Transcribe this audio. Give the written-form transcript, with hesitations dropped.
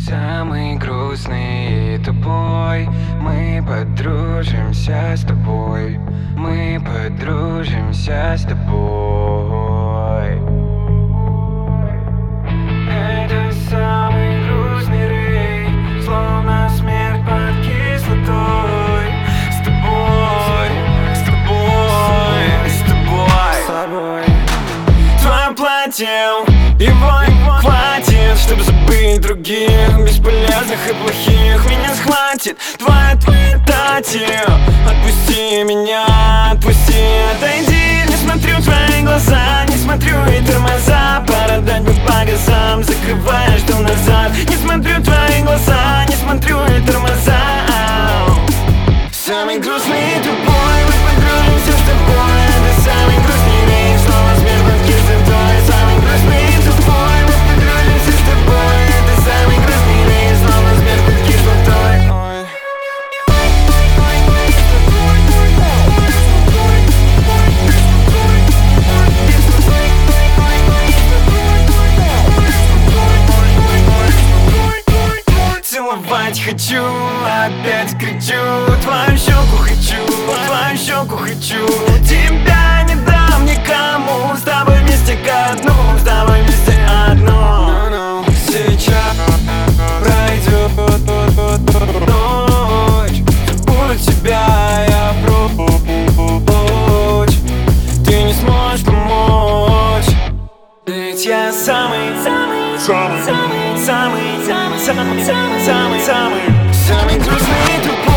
Самый грустный и тупой. Мы подружимся с тобой. Мы подружимся с тобой. Это самый грустный рейд, словно смерть под кислотой. С тобой, с тобой, с тобой, с тобой. Твое платье, его хватит, чтобы забыть других, бесполезных и плохих. Меня схватит твоя тати. Отпусти меня, отпусти, отойди. Не смотрю в твои глаза, не смотрю и тормоза. Пора дать бы по газам, закрывая, что назад. Не смотрю в твои глаза, не смотрю и тормоза. Самый грустный и тупой, мы подружимся с тобой. Это самый грустный рейд, снова смерть под кислотой. Самый грустный и тупой, мы подружимся с тобой. Это самый грустный рейд, снова смерть под кислотой. Целовать хочу, опять кричу. Твою щеку хочу, твою щеку хочу. Тебя не дам никому. С тобой вместе ко дну, с тобой вместе одно. Сейчас пройдет ночь, забуду тебя я прочь. Ты не сможешь помочь, ведь я самый грустный и тупой.